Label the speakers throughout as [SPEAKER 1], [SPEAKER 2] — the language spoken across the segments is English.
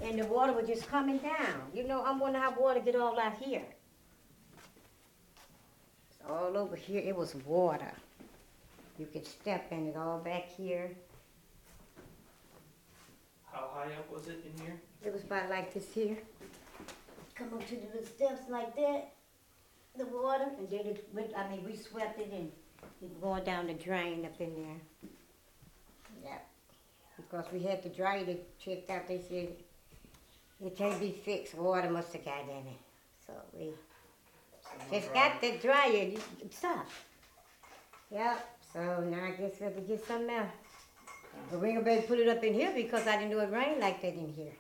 [SPEAKER 1] and the water was just coming down. You know, I'm wondering how water get all out here. It's all over here, it was water. You could step in it all back here.
[SPEAKER 2] How high up was it in here?
[SPEAKER 1] It was about like this here. Come up to the little steps like that, the water, and then it went, I mean, we swept it and it going down the drain up in there. Yeah. Because we had to dry it, checked out, they said it can't be fixed, water must have got in it. So we just got to dry it, stop. Yep, so now I guess we have to get something else. But we ain't gonna be able to put it up in here because I didn't know it rained like that in here.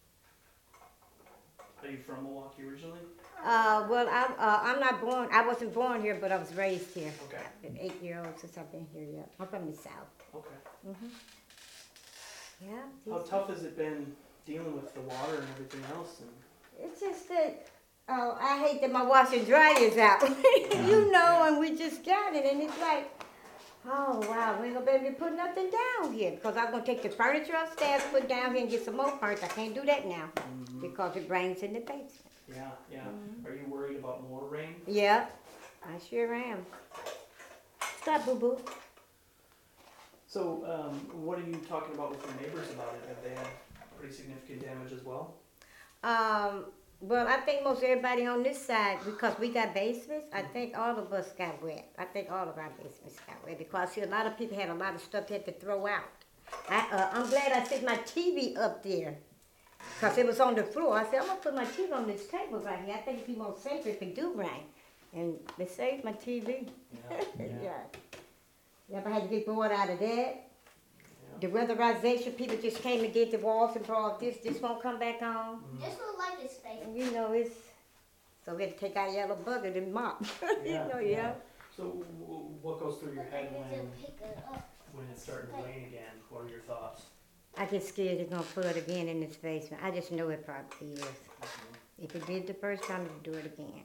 [SPEAKER 2] Are you from Milwaukee originally?
[SPEAKER 1] Well, I'm not born, I wasn't born here, but I was raised here.
[SPEAKER 2] Okay.
[SPEAKER 1] I've been 8 years old since I've been here, yeah. I'm from the South.
[SPEAKER 2] Okay.
[SPEAKER 1] Yeah.
[SPEAKER 2] How tough has it been dealing with the water and everything else? And
[SPEAKER 1] It's just that, I hate that my washer and dryer is out. You know, and we just got it, and it's like, oh wow, we ain't gonna be able to put nothing down here because I'm gonna take the furniture upstairs, put down here, and get some more furniture. I can't do that now because it rains in the basement.
[SPEAKER 2] yeah, yeah. Are you worried about more rain?
[SPEAKER 1] Yeah, I sure am. Stop, boo boo.
[SPEAKER 2] So, what are you talking about with your neighbors about it? Have they had pretty significant damage as well?
[SPEAKER 1] Well, I think most everybody on this side, because we got basements, I think all of us got wet. I think all of our basements got wet because see, a lot of people had a lot of stuff they had to throw out. I'm glad I set my TV up there because it was on the floor. I said, I'm going to put my TV on this table right here. I think it'd be more safer if it do rain. And they saved my TV. Yeah. Yep, I had to get bored out of that. The weatherization, people just came and did the walls and brought this won't come back on.
[SPEAKER 3] This look like it's fake.
[SPEAKER 1] And you know, it's, so we had to take our yellow bucket and mop. You know, yeah.
[SPEAKER 2] So, what goes through your head
[SPEAKER 3] Look like
[SPEAKER 2] when
[SPEAKER 3] it's a pick it up.
[SPEAKER 2] it's starting to rain again? What are your thoughts?
[SPEAKER 1] I get scared it's gonna flood again in this basement. I just know it probably is. If it did the first time, it'll do it again.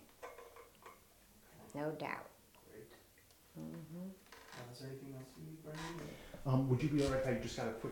[SPEAKER 1] No doubt.
[SPEAKER 2] Great. Is there anything else you need, Brendan?
[SPEAKER 4] Would you be all right if I just got a quick